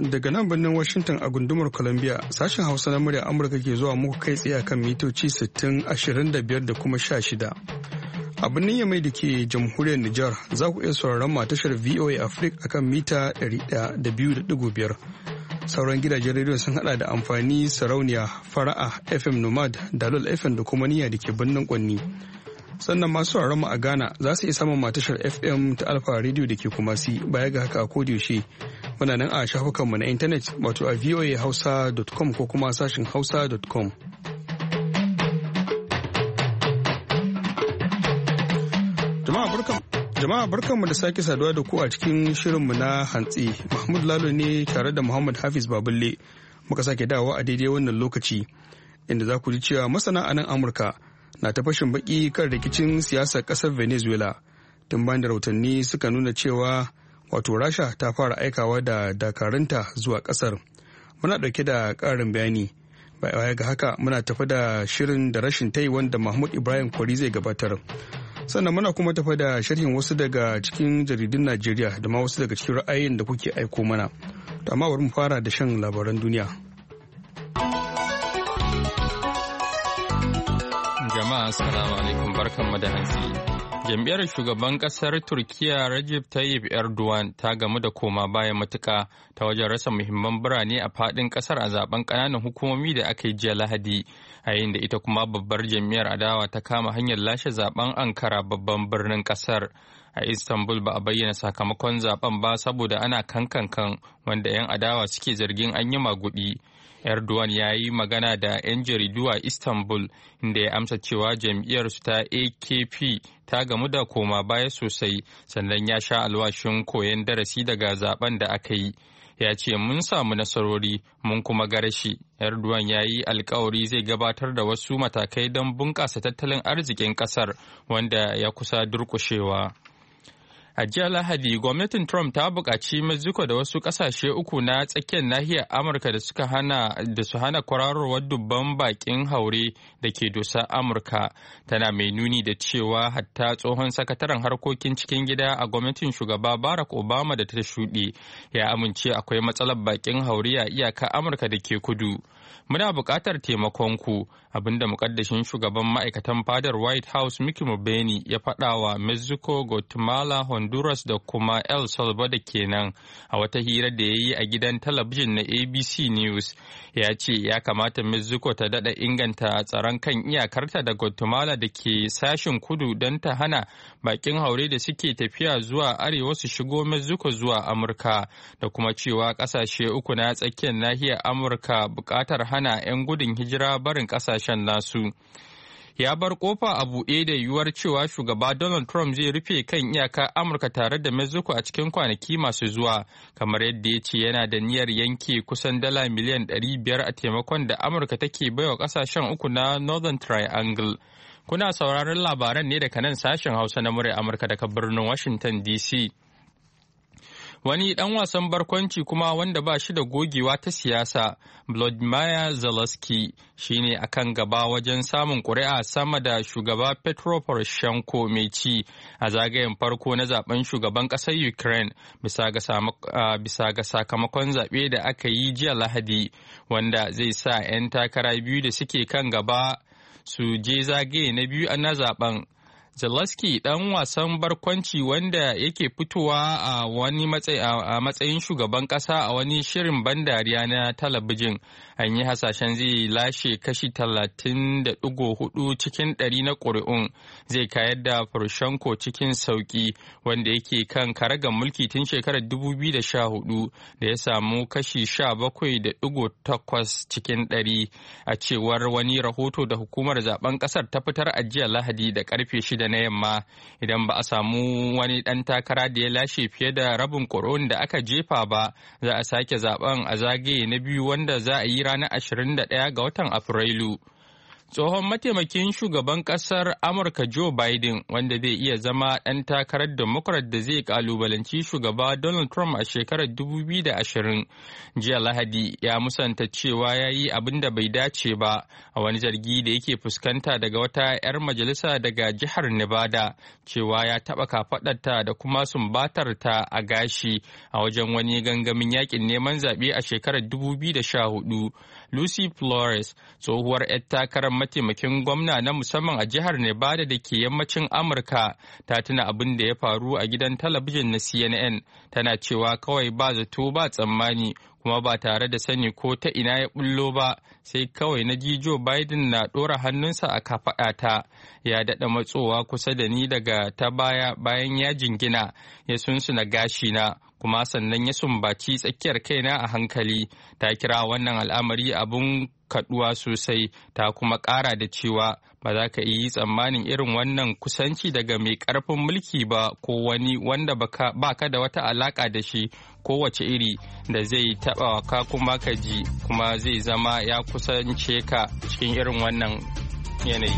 daga nan birnin Washington a gundumar Columbia sashen Hausa na murya Amurka ke zuwa muku kai tsaye kan mitoci 60, 25 da kuma 16. A birnin Yamai da ke jamhuriyar Nijar za ku iya sauraron mu a tashar VOA Africa akan mita 102.5. Sauran gidajen rediyon sun hada da amfani sarauniya, fara'a, FM Nomad, Dalol FM da kuma niyya da ke birnin Kwanni. Sannan masu sauraron mu a Ghana za su iya samun matashar FM ta Alfa Radio da ke Kumasi. Baya ga haka a kodiyaushe muna nan a shafukanmu na intanet wato a voahausa.com ko kuma sashin hausa.com. Jama'a barkanmu da sake saduwa da ku a cikin shirinmu na hantsi. Mahmud Lalo ne tare da Muhammad Hafiz Baballe muka sake dawowa a daidai wannan lokaci inda za ku ji cewa masana a nan Amurka na ta fashin baki kan rikicin siyasar kasar Venezuela tun bayan da rahotanni suka nuna cewa wato Rasha ta fara aikawa da dakaranta zuwa kasar. Muna dauke da karin bayani. Baya ga haka muna tafi da shirin da rashin tai wanda Mahmud Ibrahim Kwari zai gabatar. Sannan muna kuma tafi da sharhin wasu daga cikin jaridun Najeriya da ma wasu daga cikin ra'ayin da kuke aiko mana. To amma bari mu fara da shan labaran duniya. Jama'a assalamu alaikum barkanmu da hantsi. Jam'iyyar shugaban kasar Turkiya Recep Tayyip Erdogan ta gamu da koma baya matuka ta wajen rasa muhimman birane a fadin kasar a zaben kananan hukumomi da aka yi jiya Lahadi, a yayin da ita kuma babbar jam'iyyar adawa ta kama hanyar lashe zaben Ankara babban birnin kasar. A Istanbul ba a bayyana sakamakon zaben ba saboda ana kankan wanda 'yan adawa suke zargin an yi magudi. Erdogan ya yi magana da 'yan jaridu a Istanbul inda ya amsa cewa jam'iyyarsu ta AKP ta gamu da koma baya sosai sannan ya sha alwashin koyon darasi daga zaben da aka yi. Ya ce mun samu nasarori mun kuma garashi. Erdogan ya yi alkawari zai gabatar da wasu matakai don bunƙasa tattalin arzikin ƙasar wanda ya kusa durƙushewa. A jiya Lahadi, gwamnatin Trump ta buƙaci Mexico da wasu ƙasashe uku na tsakiyar nahiyar Amurka da su hana kwararowar dubban baƙin haure da ke dosa Amurka, tana mai nuni da cewa hatta tsohon sakataren harkokin cikin gida a gwamnatin shugaba Barack Obama da ta shuɗe ya amince akwai matsalar baƙin haure a iyaka Amurka da ke kudu. Muna buƙatar taimakonku, abinda muƙaddashin shugaban ma'aikatan fadar White House Mickey Mulvaney ya faɗa wa Mexico, Guatemala, Honduras da kuma El Salvador kenan a wata hira da ya yi a gidan talabijin na ABC News. Ya ce ya kamata Mexico ta daɗa inganta tsaron kan iyakarta da Guatemala da ke sashen kudu don ta hana baƙin haure da suke tafiya zuwa arewa su shigo Mexico zuwa Amurka, da kuma cewa ƙasashe uku na tsakiyar nahiyar Amurka buƙatar hana 'yan gudun hijira barin ƙasashen nasu. Ya bar kofa a buɗe da yiwuwar cewa shugaba Donald Trump zai rufe kan iyaka Amurka tare da Mexico a cikin kwanaki masu zuwa, kamar yadda ya ce yana da niyyar yanke kusan dala miliyan 500 a taimakon da Amurka take baiwa ƙasashen uku na Northern Triangle. Kuna sauraron labaran ne daga nan sashen Hausa na murya Amurka daga birnin Washington DC. Wani ɗan wasan barkwanci kuma wanda ba shi da gogewa ta siyasa, Volodymyr Zelensky, shi ne a kan gaba wajen samun ƙuri'a sama da shugaba Petro Poroshenko mai ci a zagayen farko na zaben shugaban ƙasar Ukraine bisa ga sakamakon zaɓe da aka yi jiya Lahadi, wanda zai sa 'yan takara biyu da suke kan gaba su je zagaye na biyu na zaben. Zelensky ɗan wasan barkwanci wanda yake fitowa a wani matsayin shugaban ƙasa a wani shirin ban dariya na talabijin, an yi hasashen zai lashe kashi 30.4 cikin 100 na ƙuri'un, zai kayar da Poroshenko cikin sauƙi wanda yake kan karagar mulki tun shekarar 2014 da ya samu kashi 17.8 cikin 100 a cewar wani rahoto da hukumar zaben ƙasar ta fitar a jiya Lahadi da karfe 6 na yamma. Idan ba a samu wani ɗan takara da ya lashe fiye da rabin ƙuri'un da aka jefa ba, za a sake zaben a zagaye na biyu wanda za a yi ranar 21 ga watan Afrilu. Tsohon mataimakin shugaban kasar Amurka Joe Biden, wanda zai iya zama ɗan takarar Democrat da zai kalubalanci shugaba Donald Trump a shekarar 2020, jiya Lahadi ya musanta cewa ya yi abin da bai dace ba a wani zargi da yake fuskanta daga wata 'yar majalisa daga jihar Nevada, cewa ya taɓa kafaɗarta da kuma sumbatarta a gashi a wajen wani gangamin yakin neman zaɓe a shekarar 2014. Lucy Flores, tsohuwar 'yar takarar mataimakin gwamna na musamman a jihar Nevada da ke yammacin Amurka, ta tuna abin da ya faru a gidan talabijin na CNN, tana cewa kawai ba zato ba tsammani kuma ba tare da sani ko ta ina ya bullo ba, sai kawai na ji Joe Biden na ɗora hannunsa a kafaɗata, ya daɗa matsowa kusa da ni daga ta baya bayan ya jingina, ya sunsuna gashina, kuma sannan ya sumbaci tsakiyar kaina a hankali. Ta kira wannan al'amari abun kaduwa sosai, ta kuma ƙara da cewa ba za ka yi tsammanin irin wannan kusanci daga mai ƙarfin mulki ba ko wani wanda baka da wata alaƙa da shi kowace iri da zai taɓa ka kuma ka ji kuma zai zama ya kusance ka cikin irin wannan yanayi.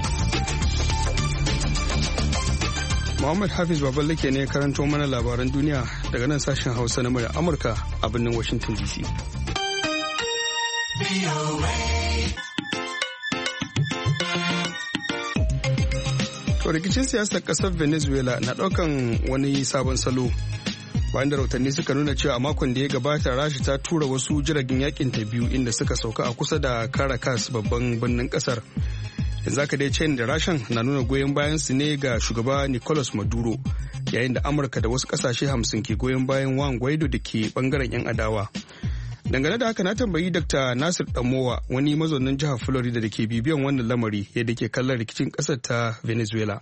Muhammad Hafiz Baballake ne karanto mana labaran duniya daga nan sashen Hausa na murya Amurka a birnin Washington DC. To rikicin siyasar kasar Venezuela na daukan wani sabon salo bayan da rahotanni suka nuna cewa a makon da ya gabata Rasha ta tura wasu jiragen yakin ta biyu inda suka sauka a kusa da Caracas, babban birnin kasar. Yanzu aka dai China da Rashan na nuna goyon bayan su ne ga shugaba Nicolas Maduro, yayin da Amurka da wasu kasashe 50 ke goyon bayan Juan Guaido da ke bangaren 'yan adawa. Dangane da haka na tambayi Dr. Nasir Damowa, wani mazaunin jihar Florida da ke bibiyan wannan lamari, yadda ke kallon rikicin kasar ta Venezuela.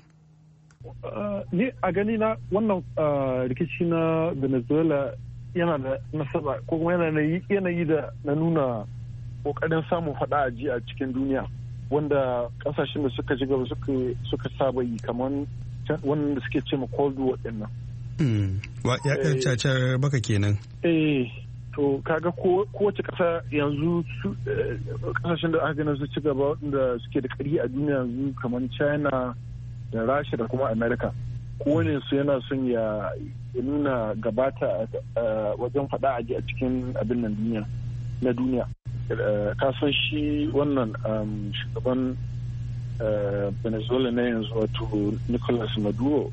Ni a gani na wannan rikici na Venezuela yana da nasaba ko kuma yanayi da na nuna kokarin samun faɗa a ji a cikin duniya, wanda kasashen da suka ji gaba suka saba yi, kamar wannan da suke ce ma Cold War din nan. Ya cacar baka kenan. To kaga kowace kasa yanzu kasashen da aka gina su ci gaba da suke da ƙarfi a duniya yanzu kamar China da Rasha da kuma America, kowane su yana son ya nuna gabata wajen faɗa a cikin abin nan na duniya. Kasan shi wannan shugaban Venezuela na yanzu wato Nicolas Maduro,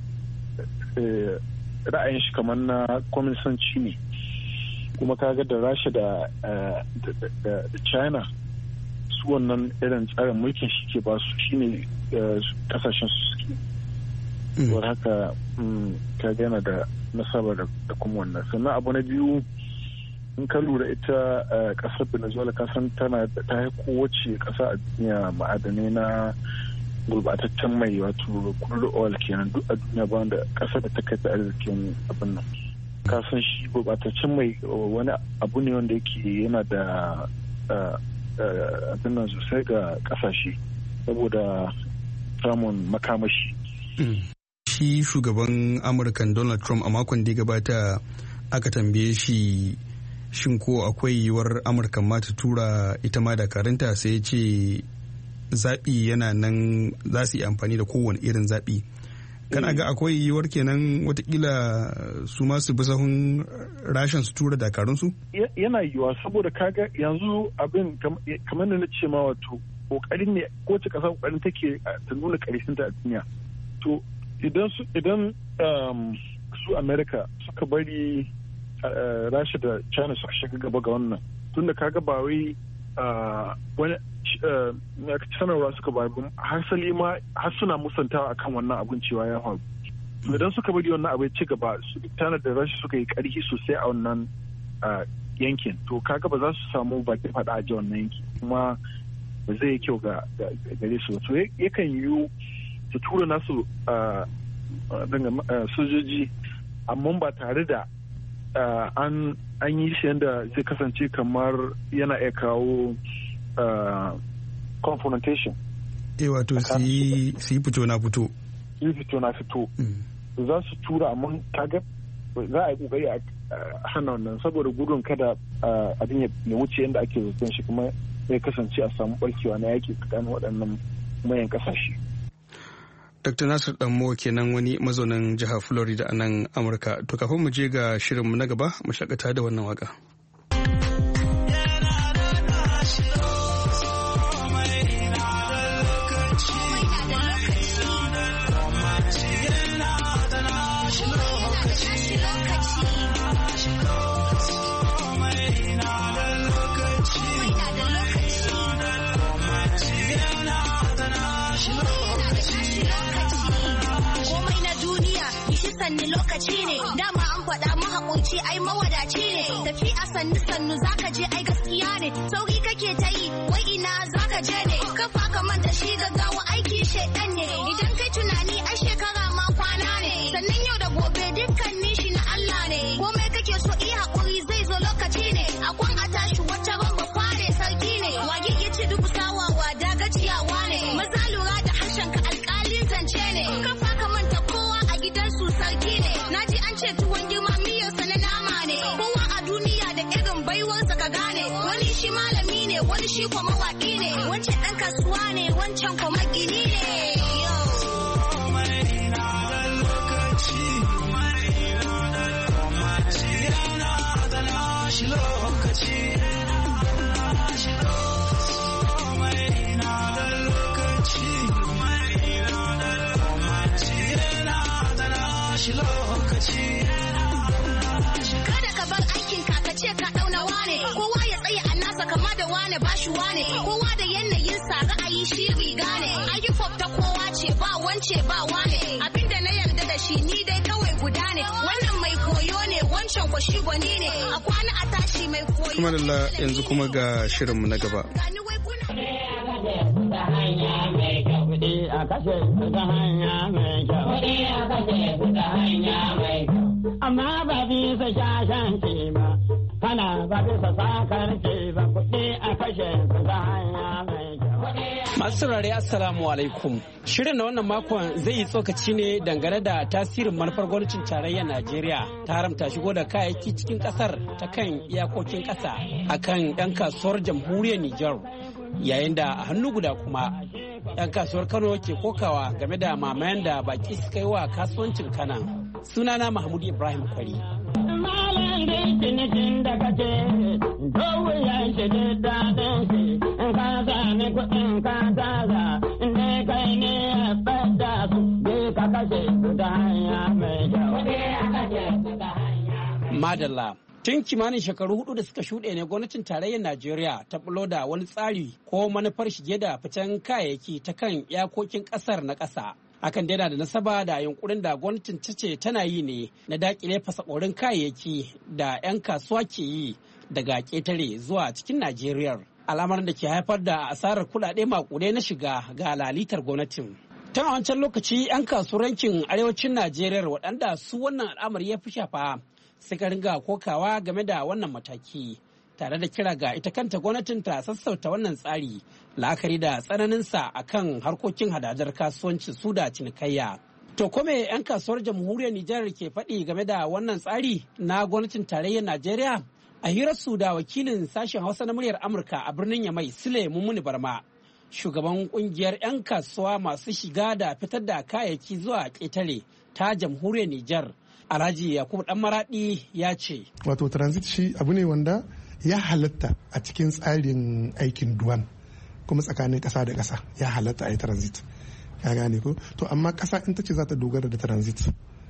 ra'ayin shi kamar na kwamisanci ne, kuma kaga da Rasha da China su wannan irin tsarin mulkin shi ke ba su shine kasashen su suke. Don haka kaga yana da nasaba da kuma wannan. Sannan abu na biyu, in ka lura ita kasar Venezuela kasan ta yi kowace kasa a duniya ma'adanai na gurbataccen mai, wato crude oil kenan, duk a duniya ba wanda kasar da ta kai da arzikin abin nan. Kasan shi gurbataccen mai wani abu ne wanda yake yana da abin nan sosai ga kasashe saboda samun makamashi. Shi shugaban Amurkan Donald Trump a makon da ya gabata aka tambaye shi shin ko akwai yiwuwar Amurka ma ta tura ita ma dakarunta, sai ya ce zaɓi yana nan, za su yi amfani da kowane irin zaɓi. Kana ga akwai yiwuwar kenan watakila su ma su bi sahun Rashan su tura dakarunsu? Yana yiwuwa, saboda kaga yanzu abin kamar da na ce ma, wato kokarin ne kowace ƙasa kokarin take ta nuna ƙarfinta a duniya. To idan su America suka bari Rasha da China suka shiga gaba ga wannan, tunda kaga ba wai wani sanarwa suka ba, hasali ma har suna musantawa akan wannan abin cewa ya faru. Idan suka bari wannan abu ya ci gaba, China da Rasha suka yi ƙarfi sosai a wannan yankin, to kaga ba za su samu bakin faɗa a ji wannan yanki, kuma ba zai yi kyau ga gare su. To yakan yiwu su tura nasu sojoji, amma ba tare da an yi shi yadda zai kasance kamar yana iya kawo confrontation. Wato su yi fito na fito. Su fito na fito. Za su tura, amma kaga za a yi kokari a hana wannan, saboda gudun kada abin ya wuce yadda ake zaton shi, kuma zai kasance a samu barkewa na yaki tsakanin waɗannan mayan kasashe. Dr. Nasir Danmo kenan wani mazaunin jihar Florida a nan Amurka. To kafin mu je ga shirinmu na gaba mu shakata da wannan waka. Sanni lokaci ne dama an faɗa mahaƙunci ai mawadaci ne tafi a sannu zaka je ai gaskiya ne sauri kake ta yi wai ina zaka je ne kafa ka manta shi gaggawa aiki shedan ne idan kai tunani ai shekara ma kwana ne sannan yau da gobe dukkanin shi na Allah ne komai kake so iya haƙuri zai zo lokaci ne akwan a tashi wata ramba kware sarki ne wage ya ce duk sawawa da gajiyawa ne maza lura da harshen ka alƙalin zance ne kafa ka manta kowa a gidansu sarki ne naji an ce tuwon girma miyarsa na nama ne kowa a duniya da irin baiwarsa ka gane wani shi malami ne wani shi kuma mawaƙi ne wancan ɗan kasuwa ne wancan kuma gini ne kada ka bar aikin ka ce ka dauna wane kowa ya tsaya a nasa kama da wane bashi wane kowa da yanayin sa ra'ayi shi riga ne ayyukan ta kowa ce ba wance ba wane abinda na yarda da shi ni dai kawai guda ne wannan mai koyo ne wancan ko shi gwani ne a kwana a tashi mai koyo kuma lalla yanzu kuma ga shirinmu na gaba amma ba bisa shashan ke ba kana ba bisa sakar ke ba kuɗi a kashe su ta hanya mai kyau. Masu saurare assalamu alaikum. Shirin na wannan makon zai yi tsokaci ne dangane da tasirin manufar gwamnatin tarayyar Najeriya ta haramta shigo da kayayyaki cikin kasar ta kan iyakokin kasa akan 'yan kasuwar jamhuriyar Nijar yayin da a hannu guda kuma 'yan kasuwar Kano ke kokawa game da mamayen da baki suka yi wa kasuwancin Kana. Sunana Mahmud Ibrahim Kwari. Malam da cinikin da kace, dogo ya shi da daɗin shi, in ka sami kuɗin ka taza, in dai kai ne ya fada su, bai ka kashe su ta hanya mai kyau. Madalla. Tun kimanin shekaru 4 da suka shuɗe ne gwamnatin tarayyar Najeriya ta bulo da wani tsari ko manufar shige da ficen kayayyaki ta kan iyakokin ƙasar na ƙasa. Hakan dai na da nasaba da yunkurin da gwamnatin ta ce tana yi ne na dakile fasakorin kayayyaki da 'yan kasuwa ke yi daga ƙetare zuwa cikin Najeriya. Al'amarin da ke haifar da asarar kuɗaɗe maƙudai na shiga ga lalitar gwamnatin. Tun a wancan lokaci 'yan kasuwar yankin arewacin Najeriya waɗanda su wannan al'amari ya fi shafa suka ringa kokawa game da wannan mataki tare da kira ga ita kanta gwamnatin ta sassauta wannan tsari la'akari da tsananinsa a kan harkokin hadadar kasuwanci su da cinikayya. To kome 'yan kasuwar jamhuriyar Nijar ke faɗi game da wannan tsari na gwamnatin tarayyar Najeriya? A hirarsu da wakilin sashen Hausa na muryar Amurka a birnin Yamai Sule Mummuni Barma, shugaban kungiyar 'yan kasuwa masu shiga da fitar da kayayyaki zuwa ƙetare ta jamhuriyar Nijar, Alhaji Yakubu Dan Maradi ya ce. Wato transit shi abu ne wanda ya halatta a cikin tsarin aikin duwan kuma tsakanin ƙasa da ƙasa ya halatta a yi transit. Ya gane ko? To amma ƙasa in ta ce za ta dogara da transit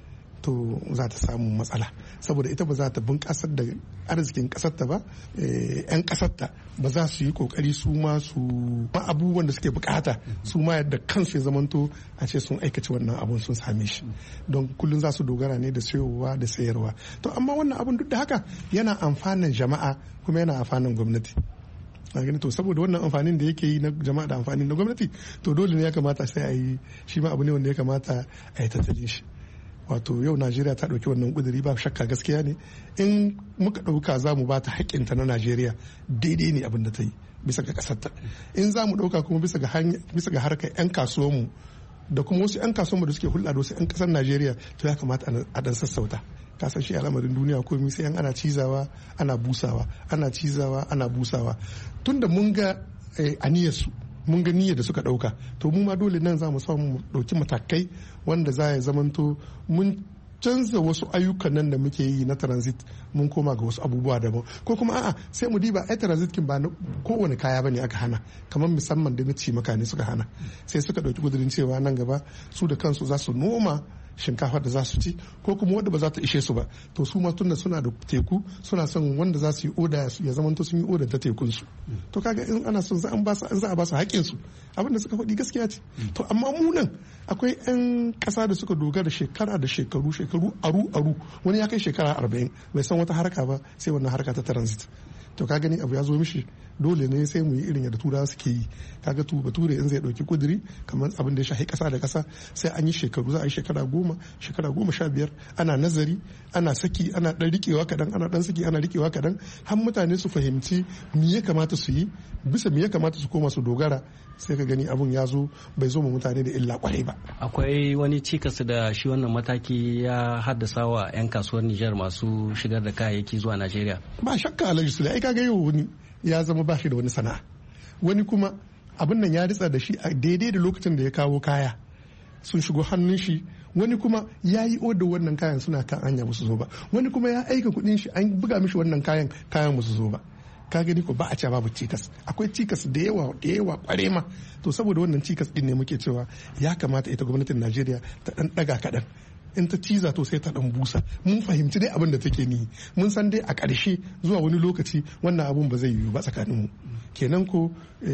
to za ta samu matsala saboda ita ba za ta bunƙasar da arzikin ƙasarta ba, 'yan ƙasarta ba za su yi ƙoƙari su ma su abubuwan da suke bukata su ma yadda kansu ya zamanto a ce sun aikace wannan abun sun same shi don kullum za su dogara ne da sayowa da sayarwa. To amma wannan abun duk da haka yana amfanin jama'a kuma yana amfanin gwamnati. To saboda wannan amfanin da yake yi na jama'a da amfanin na gwamnati to dole ne ya kamata sai a yi shi ma abu ne wanda ya kamata a yi tattalin shi. Wato yau Najeriya ta ɗauki wannan ƙuduri ba shakka gaskiya ne in muka ɗauka za mu ba ta haƙƙinta na Najeriya daidai ne abin da ta yi bisa ga ƙasarta. In za mu ɗauka kuma bisa ga harkar 'yan kasuwanmu da kuma wasu 'yan kasuwanmu da suke hulɗa da wasu 'yan ƙasar Najeriya to ya kamata a ɗan sassauta. Kasan shi al'amarin duniya komai sai ana cizawa ana busawa ana cizawa ana busawa tunda mun ga aniyarsu mun ga niyyar da suka ɗauka, to mu ma dole nan za mu samu ɗauki matakai wanda za ya zamanto mun canza wasu ayyukan nan da muke yi na transit mun koma ga wasu abubuwa daban, ko kuma a'a sai mu diba ai transit kin ba na kowane kaya bane aka hana, kamar musamman da na ci makani suka hana, sai suka ɗauki kudirin cewa nan gaba su da kansu za su noma shinkafa da za su ci, ko kuma wanda ba za ta ishe su ba, to su ma tunda suna da teku suna son wanda za su yi oda ya zama to sun yi oda ta tekun su, to kaga in ana son za a ba su haƙƙin su, abinda suka faɗi gaskiya ce. To amma mu nan akwai 'yan ƙasa da suka dogara shekara da shekaru aru wani ya kai shekara 40 bai san wata harka ba sai wannan harka ta transit. To ka gani abu ya zo mishi dole ne sai mu yi irin yadda turawa suke yi, kaga bature in zai dauki kuduri kamar abin da ya shahi kasa da kasa sai an yi shekaru, za a yi shekara 15 ana nazari, ana saki, ana dan rikewa kadan, ana dan saki, ana rikewa kadan, har mutane su fahimci me ya kamata su yi, bisa me ya kamata su koma su dogara, sai ka gani abun ya zo bai zo mu mutane da illa kwarai ba. Akwai wani cikas da shi wannan mataki ya haddasa wa 'yan kasuwar Nijar masu shigar da kayayyaki zuwa Najeriya? Ba shakka Alhaji Sule, ai kaga yau wani ya zama ba shi da wani sana'a, wani kuma abin nan ya ritsa da shi a daidai da lokacin da ya kawo kaya sun shigo hannun shi, wani kuma ya yi odar wannan kayan suna kan hanya musu zo ba, wani kuma ya aika kudin shi an buga mishi wannan kayan musu zo ba. Ka gani ko ba a ce babu cikas, akwai cikas da yawa kware ma. To saboda wannan cikas din ne muke cewa ya kamata ita gwamnatin Najeriya ta dan daga kadan, in ta ciza to sai ta dan busa. Mun fahimci dai abin da take ni, mun san dai a ƙarshe zuwa wani lokaci wannan abun ba zai yiwu ba tsakanin mu. Kenan ko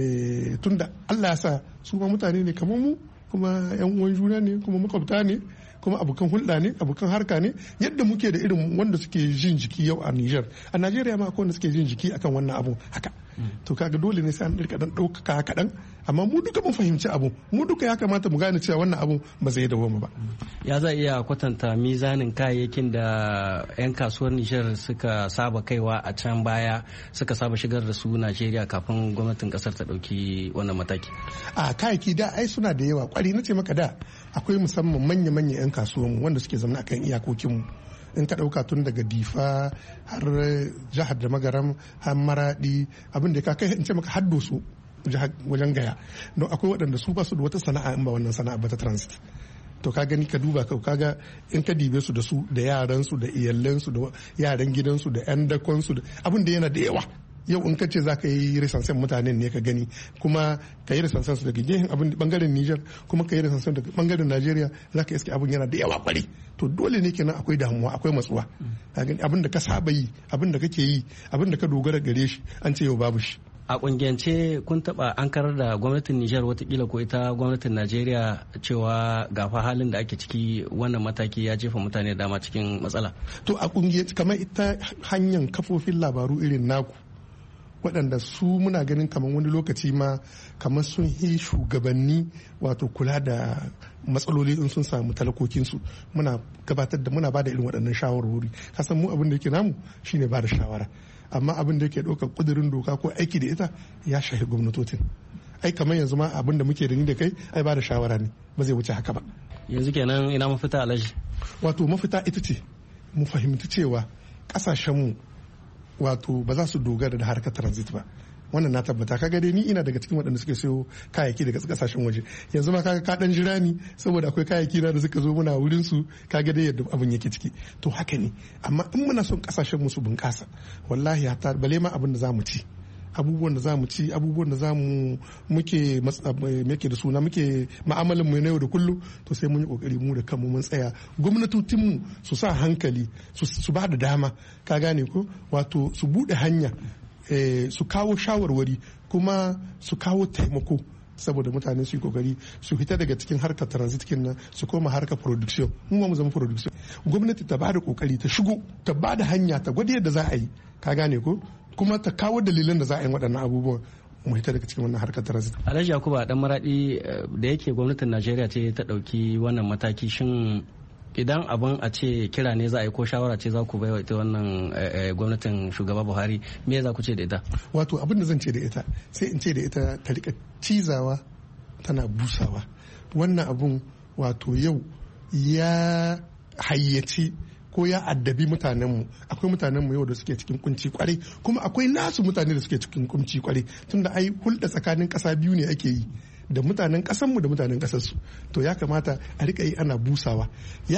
tunda Allah ya sa su ma mutane ne kamar mu, kuma yan uwan juna ne, kuma makwabta ne, kuma abokan hulɗa ne, abokan harka ne, yadda muke da irin wanda suke jin jiki yau a Niger. A Najeriya ma akwai wanda suke jin jiki akan wannan abu haka. To kaga dole ne sai an ɗirka dan ɗaukaka kaɗan, amma mu duka mun fahimci abu, mu duka ya kamata mu gane cewa wannan abu ba zai dawo mu ba. Ya za iya kwatanta mizanin kayayyakin da 'yan kasuwar Nijar suka saba kaiwa a can baya, suka saba shigar da su Najeriya kafin gwamnatin kasar ta ɗauki wannan mataki? A kayayyaki da ai suna da yawa, kwari na ce maka da akwai musamman manya-manya 'yan kasuwanmu wanda suke zama akan iyakokinmu. In ka ɗauka tun daga Difa har jihar da Magaram har Maradi, abin da ka kai in ce maka haddo su wajen Gaya, don akwai waɗanda su ba su da wata sana'a in ba wannan sana'a ba ta transit. To ka gani ka duba kaga in ka dibe su da su da yaran su da iyalan su da yaran gidansu da 'yan dakon su, abin da yana da yawa. Yau in ka ce za ka yi resansen mutanen ne ka gani, kuma ka yi resansen su daga gehen abin bangaren Niger, kuma ka yi resansen daga bangaren Najeriya, za ka iske abin yana da yawa kwari. To dole ne kenan akwai damuwa, akwai matsuwa. Abin da ka saba yi, abin da kake yi, abin da ka dogara gare shi, an ce yau babu shi. A kungiyance kun taba ankarar da gwamnatin Nijar watakila ko ita gwamnatin Najeriya cewa gafa halin da ake ciki wannan mataki ya jefa mutane dama cikin matsala? To a kungiyance kamar ita hanyar kafofin labaru irin naku, waɗanda su muna ganin kamar wani lokaci ma kamar sun yi shugabanni wato kula da matsaloli in sun samu talakokinsu, muna ba da irin waɗannan shawarwari. Kasan mu abin da yake namu shine ba da shawara, amma abin da yake ɗaukar ƙudurin doka ko aiki da ita ya shahi gwamnatocin. Ai kamar yanzu ma abin da muke da ni da kai ai ba da shawara ne, ba zai wuce haka ba. Yanzu kenan ina mafita Alhaji? Wato mafita ita ce mu fahimci cewa ƙasashenmu wato ba za su dogara da harkar transit ba. Wannan na tabbata, kaga dai ni ina daga cikin waɗanda suke sayo kayayyaki daga kasashen waje. Yanzu ma kaga ka dan jira ni saboda akwai kayayyaki na da suka zo muna wurin su, kaga dai yadda abin yake ciki. To haka ne, amma in muna son kasashen mu su bunƙasa, wallahi hatta bale ma abin da zamu ci, abubuwan da zamu ci, abubuwan da zamu muke da suna muke ma'amalan mu na yau da kullum, to sai mun yi kokari mu da kanmu mun tsaya, gwamnatocin mu su sa hankali, su ba da dama, ka gane ko, wato su bude hanya, su kawo shawarwari, kuma su kawo taimako, saboda mutane su yi kokari su fita daga cikin harkar transit nan su koma harkar production. Mu zama production, gwamnati ta bada kokari, ta shigo, ta bada hanya, ta gwada yadda za a yi, ka gane ko, kuma ta kawo dalilan da za a yi waɗannan abubuwan mu fita daga cikin wannan harkar transit. Alhaji Yakuba dan Maradi, da yake gwamnatin Najeriya ce ta ɗauki wannan mataki, shin idan abin a ce kira ne za a yi ko shawara ce za ku bai wa ita wannan gwamnatin shugaba Buhari, me za ku ce da ita? Wato abin da zan ce da ita, sai in ce da ita ta rika cizawa tana busawa. Wannan abun wato yau ya hayyaci ko ya addabi mutanenmu. Akwai mutanenmu yau da suke cikin kunci kwarai, kuma akwai nasu mutane da suke cikin kunci kwarai, tunda ai hulɗa tsakanin ƙasa biyu ne ake yi, da mutanen ƙasanmu da mutanen ƙasarsu. To ya kamata a rika yi ana busawa,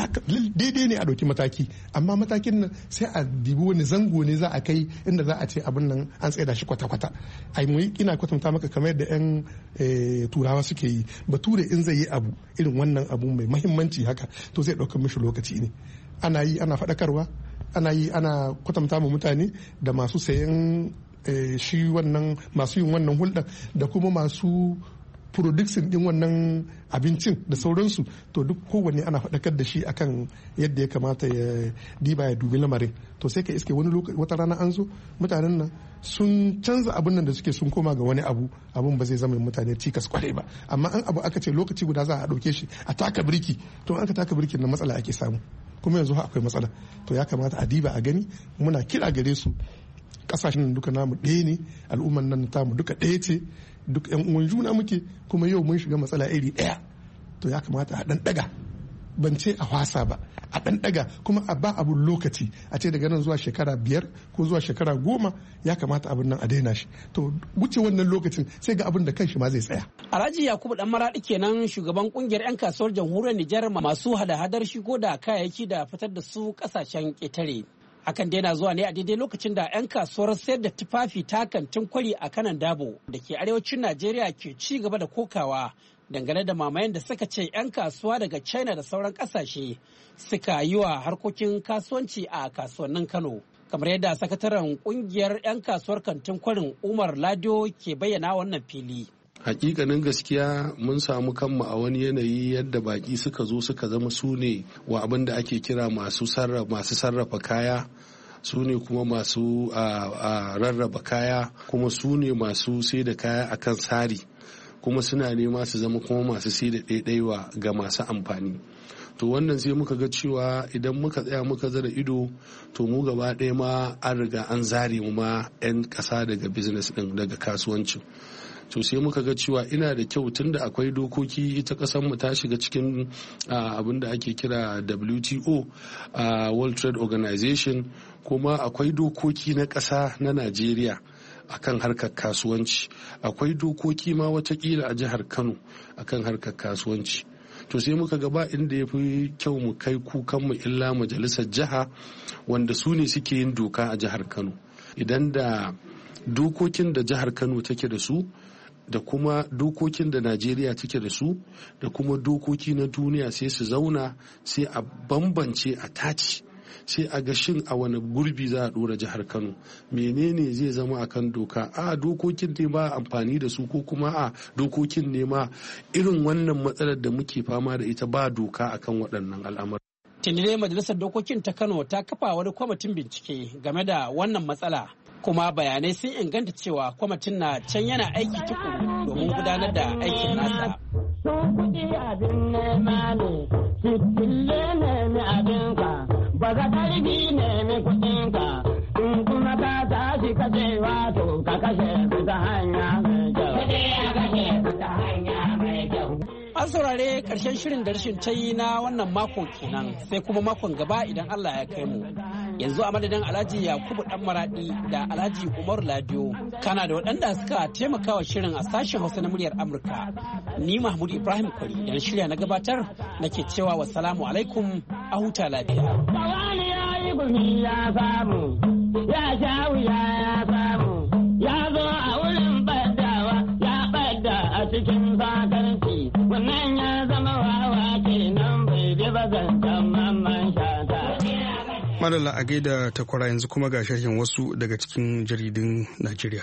daidai ne a ɗauki mataki, amma matakin nan sai a dibi wani zango ne za a kai inda za a ce abin nan an tsaida shi kwata-kwata. Ai mu ina kwatanta maka kamar yadda 'yan turawa suke yi. Bature in zai yi abu irin wannan abu mai mahimmanci haka, to zai ɗaukar mishi lokaci ne. Ana yi ana faɗakarwa, ana yi ana kwatanta mu mutane da masu sayan shi wannan, masu yin wannan hulɗar da kuma masu production din wannan abincin da sauransu. To duk kowanne ana faɗakar da shi akan yadda ya kamata ya diba ya dubi lamarin. To sai ka iske wani lokaci wata rana an zo mutanen nan sun canza abin nan da suke sun koma ga wani abun ba zai zama mutane cikas kwarai ba. Amma an abu aka ce lokaci guda za a ɗauke shi a taka birki, to an ka taka birkin na matsala ake samu, kuma yanzu akwai matsala. To ya kamata a diba a gani. Muna kira gare su, kasashen nan duka namu ɗaya ne, al'umman nan tamu duka ɗaya ce, duk yan uwan juna muke, kuma yau mun shiga matsala iri ɗaya. To ya kamata a ɗan ɗaga, ban ce a wasa ba, a ɗan ɗaga, kuma a ba abun lokaci, a ce daga nan zuwa shekara 5 ko zuwa shekara 10 ya kamata abin nan a daina shi. To wuce wannan lokacin sai ga abin da kanshi ma zai tsaya. Alhaji Yakubu Dan Maradi kenan, shugaban kungiyar 'yan kasuwar jamhuriyar Nijar masu hada-hadar shigo da kayayyaki da fitar da su kasashen ƙetare. Hakan dai na zuwa ne a daidai lokacin da 'yan kasuwar sayar da tufafi ta kantin kwari a kanan dabo da ke arewacin Najeriya ke ci gaba da kokawa dangane da mamayen da suka ce 'yan kasuwa daga China da sauran kasashe suka yi wa harkokin kasuwanci a kasuwannin Kano. Kamar yadda sakataren kungiyar 'yan kasuwar kantin kwarin Umar Lado ke bayyana wannan fili. Hakikanin gaskiya mun samu kanmu a wani yanayi yadda baki suka zo suka zama su ne wa abin da ake kira masu sarrafa kaya, su ne kuma masu rarraba kaya, kuma su ne masu sai da kaya akan sari, kuma suna nema su zama kuma masu sai da ɗaiɗaiwa ga masu amfani. To wannan sai muka ga cewa idan muka tsaya muka zara ido, to mu gaba ɗaya ma an riga an zare mu ma 'yan ƙasa daga business ɗin, daga kasuwancin. To sai muka ga cewa ina da kyau, tunda akwai dokoki, ita kasar mu ta shiga cikin abin da ake kira WTO, World Trade Organization, kuma akwai dokoki na ƙasa na Najeriya akan harkar kasuwanci, akwai dokoki ma watakila a jihar Kano akan harkar kasuwanci. To sai muka ga ba inda ya fi kyau mu kai kukanmu illa majalisar jiha, wanda su ne suke yin doka a jihar Kano. Idan da dokokin da jihar Kano take da su, da kuma dokokin da Najeriya take da su, da kuma dokoki na duniya, sai su zauna, sai a bambance, a tace, sai a ga shin a wani gurbi za a dora jihar Kano, menene zai zama akan doka, a dokokin ne ba amfani da su, ko kuma a dokokin ne ma irin wannan matsalar da muke fama da ita ba doka akan waɗannan al'amuran. Tuni dai majalisar dokokin ta Kano ta kafa wani kwamitin bincike game da wannan matsala, kuma bayanai sun inganta cewa kwamitin na can yana aiki tukuru domin gudanar da aikin nasa. Sun kuɗi abin nema ne, fitille nemi abinka, ba za ƙarfi nemi kuɗinka, in kuma ka tashi ka ce wato ka kashe su ta hanya mai kyau. Kuɗi a kashe su ta hanya mai kyau. An saurare ƙarshen shirin da rashin tayi na wannan makon kenan, sai kuma makon gaba idan Allah ya kai mu. Yanzu a madadin Alhaji Yakubu Dan Maradi da Alhaji Umaru Ladiyo, kana da waɗanda suka taimaka wa shirin a sashen Hausa na muryar Amurka. Ni Mahmud Ibrahim Kwari da na shirya na gabatar nake cewa wassalamu alaikum, a huta lafiya. Bawani ya yi gumi ya samu, ya sha wuya ya samu, ya zo a wurin ɓaddawa, ya ɓadda a cikin sakarci, wannan ya zama wawa kenan bai bi bazantan mamman shata. Madalla a gaida takwara, yanzu kuma ga sharhin wasu daga cikin jaridun Najeriya.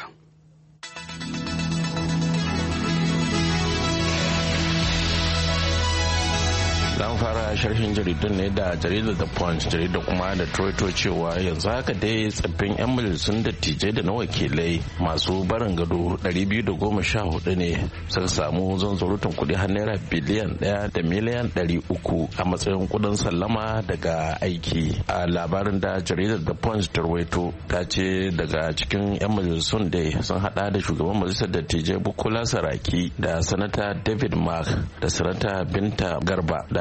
Zan fara sharhin jaridun ne da jaridar The Punch, jaridar kuma da Troito cewa yanzu haka dai tsaffin 'yan majalisun dattijai da na wakilai masu barin gado 214 ne suka samu zanzurutun kuɗi har naira biliyan 1 da miliyan 300 a matsayin kudin sallama daga aiki. A labarin da jaridar The Punch ta rawaito ta ce daga cikin 'yan majalisun dai sun hada da shugaban majalisar dattijai Bukola Saraki da sanata David Mark da sanata Binta Garba da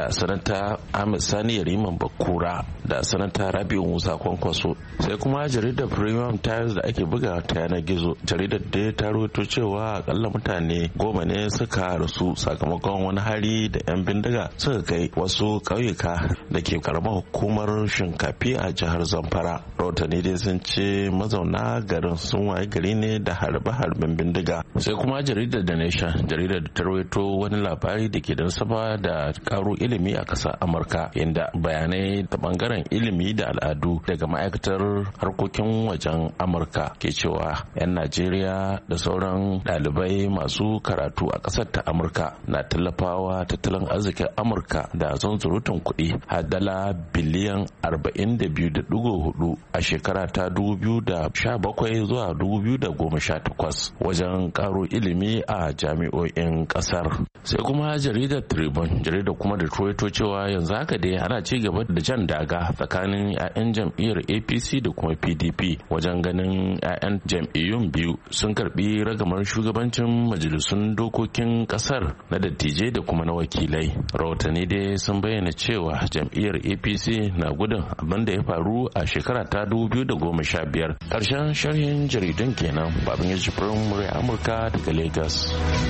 da sanata Ahmed Sani Yariman Bakura da sanata Rabiu Musa Kwankwaso. Sai kuma jaridar Premium Times da ake buga ta yanar gizo, jaridar da ta rawaito cewa akalla mutane 10 ne suka rasu sakamakon wani hari da 'yan bindiga suka kai wasu ƙauyuka da ke karamar hukumar Shinkafi a jihar Zamfara. Rahotanni dai sun ce mazauna garin sun waye gari ne da harbe-harben bindiga. Sai kuma jaridar The Nation, jaridar da ta rawaito wani labari da ke da nasaba da karo ilimi a ƙasar Amurka, inda bayanai ta bangaren ilimi da al'adu daga ma'aikatar harkokin wajen Amurka ke cewa 'yan Najeriya da sauran ɗalibai masu karatu a ƙasar ta Amurka na tallafawa tattalin arzikin Amurka da zunzurutun kuɗi har dala biliyan 42.4 a shekara ta 2017 zuwa 2018 wajen karo ilimi a jami'o'in ƙasar. Sai kuma jaridar Tribune, jaridar kuma da tuwaito cewa yanzu haka dai ana ci gaba da jan daga tsakanin 'ya'yan jam'iyyar APC da kuma PDP wajen ganin 'ya'yan jam'iyyun biyu sun karbi ragamar shugabancin majalisun dokokin kasar na dattijai da kuma na wakilai. Rahotanni dai sun bayyana cewa jam'iyyar APC na gudun abin da ya faru a shekara ta 2015. Karshen sharhin jaridun kenan. Babin ya jifirin murya Amurka daga Lagos.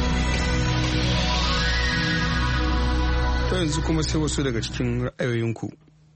To yanzu kuma sai wasu daga cikin ra'ayoyinku.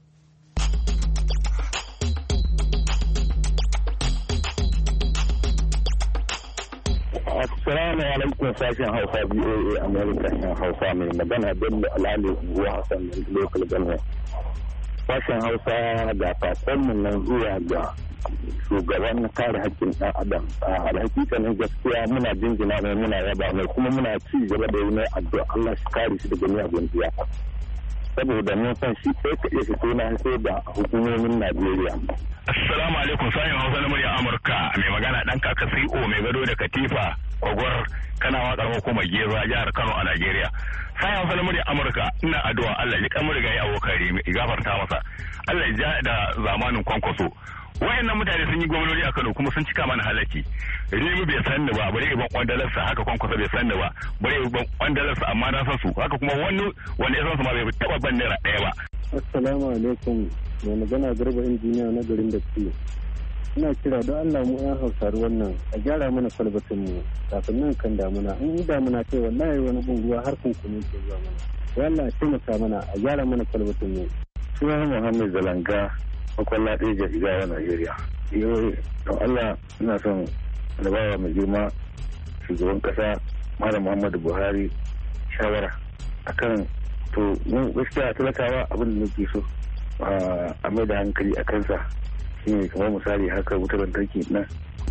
Assalamu alaikum sashen Hausa BOA America sashen Hausa mai magana Bello Alali Unguwa Hassan Local Government. Sashen Hausa da fakonmu nan zuwa ga shugaban kare haƙƙin ɗan adam. A hakikanin gaskiya muna jinjina mai muna yaba mai kuma muna ci gaba da yi mai addu'a Allah shi kare shi daga miyagun siyasa. Saboda mun san shi sai ka iya fito na sai da hukumomin Najeriya. Assalamu alaikum sashen Hausa na murya Amurka mai magana ɗan kaka CO mai gado da katifa Kwagwar kana watsar hukumar Gero a jihar Kano a Najeriya. Sashen Hausa na murya Amurka ina addu'a Allah ya kamar ga yawo kare gafarta masa. Allah ya ja da zamanin Kwankwaso. Wayannan mutane sun yi gwamnati a Kano kuma sun cika mana halaki. Rimi bai san ni ba, bare ban kwandalarsa haka Kwankwaso bai san ni ba, bare ban kwandalarsa amma na san su. Haka kuma wanda ya san su ma bai taba ban naira ɗaya ba. Assalamu alaikum. Mai magana Garba injiniya na garin da ke. Ina kira don Allah mu yan Hausar wannan a gyara mana kwalbatin mu kafin nan kan damuna. In damuna ce wallahi wani bunguwa har kunkuni ke zuwa mana. Wallahi a taimaka mana a gyara mana kwalbatin mu. Sunan Muhammad Zalanga. Makwalla ɗaya ga Jigawa Najeriya. Yau don Allah ina son albawa mai girma shugaban ƙasa Malam Muhammadu Buhari shawara akan to mu gaskiya talakawa abin da nake so a mai da hankali a kansa shine kamar misali haka wutar lantarki nan.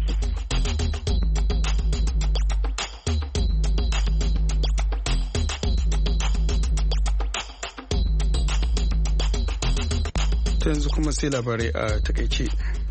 yanzu kuma sai labarai a takaice.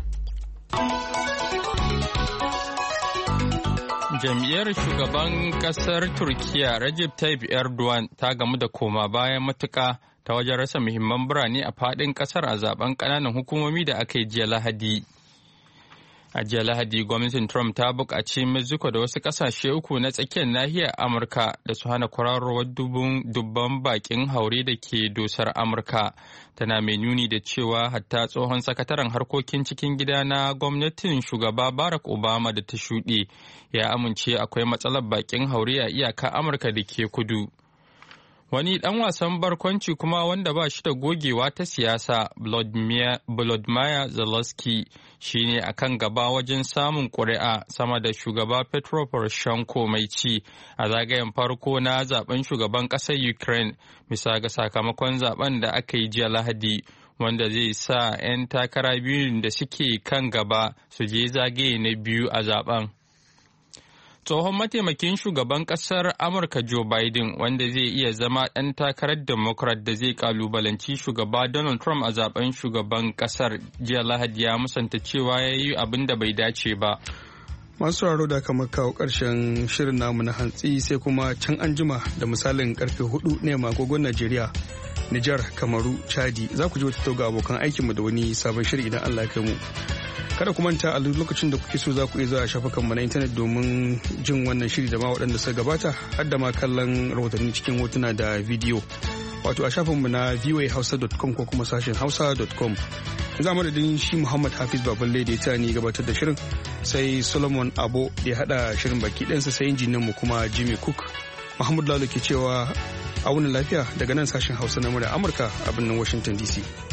Jam'iyyar shugaban kasar Turkiya Recep Tayyip Erdogan ta gamu da koma bayan matuka ta wajen rasa muhimman birane a faɗin ƙasar a zaben ƙananan hukumomi da aka yi jiya Lahadi. A jiya Lahadi, gwamnatin Trump ta buƙaci Mexico da wasu ƙasashe uku na tsakiyar nahiyar Amurka da su hana kwararowar dubban baƙin haure da ke dosar Amurka. Tana mai nuni da cewa hatta tsohon sakataren harkokin cikin gida na gwamnatin shugaba Barack Obama da ta shuɗe ya amince akwai matsalar baƙin haure a iyaka Amurka da ke kudu. Wani ɗan wasan barkwanci kuma wanda ba shi da gogewa ta siyasa, Volodymyr Zelensky, shi ne a kan gaba wajen samun ƙuri'a sama da shugaba Petro Poroshenko mai ci a zagayen farko na zaben shugaban ƙasar Ukraine, bisa ga sakamakon zaben da aka yi jiya Lahadi, wanda zai sa 'yan takara biyun da suke kan gaba su je zagaye na biyu a zaben. Tsohon mataimakin shugaban kasar Amurka Joe Biden, wanda zai iya zama ɗan takarar Democrat da zai kalubalanci shugaba Donald Trump a zaben shugaban kasar, jiya Lahadi ya musanta cewa ya yi abin da bai dace ba. Masu sauraro da aka kawo ƙarshen shirin namu na hantsi sai kuma can anjima da misalin karfe 4 ne agogon Najeriya, Nijar, Kamaru, Chadi za ku ji wata tauga abokan aikinmu da wani sabon shiri idan Allah ya kai mu. Kada ku manta a lokacin da kuke so za ku iya zuwa shafukanmu na intanet domin jin wannan shiri da ma waɗanda suka gabata har da ma kallon rahotanni cikin hotuna da bidiyo wato a shafinmu na voahausa.com ko kuma sashen hausa.com. Za madadin shi Muhammad Hafiz Baballe da ya ta ni gabatar da shirin, sai Solomon Abo da ya hada shirin baki ɗansa, sai injiniyan mu kuma Jimmy Cook. Muhammad Lalo ke cewa a wuni lafiya daga nan sashen Hausa na Amurka a birnin Washington DC.